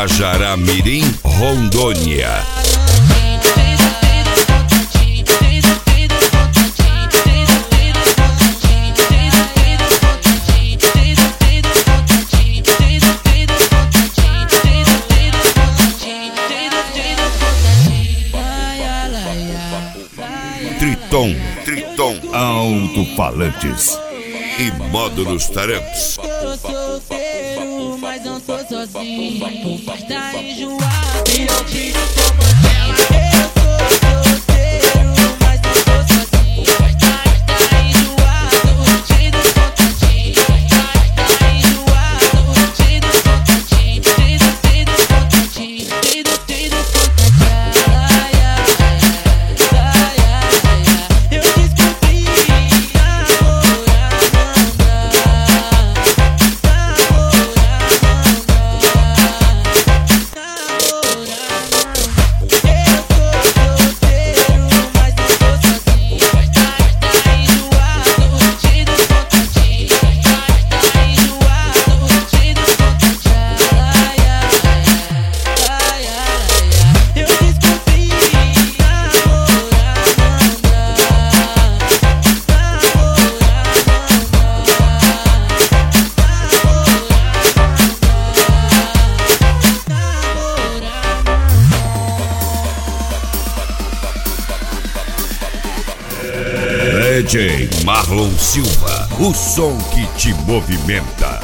Guajará-Mirim, Rondônia. Triton, alto-falantes e módulos Taramps. Eu sou solteiro, mas não sou sozinho. Tá enjoado e eu tiro como ela. Eu sou solteiro, mas não sou sozinho. Tá enjoado, tiro contatinho. Tá enjoado, tiro contatinho. Tiro contatinho, tiro contatinho. Eu descobri DJ Marlon Silva, o som que te movimenta.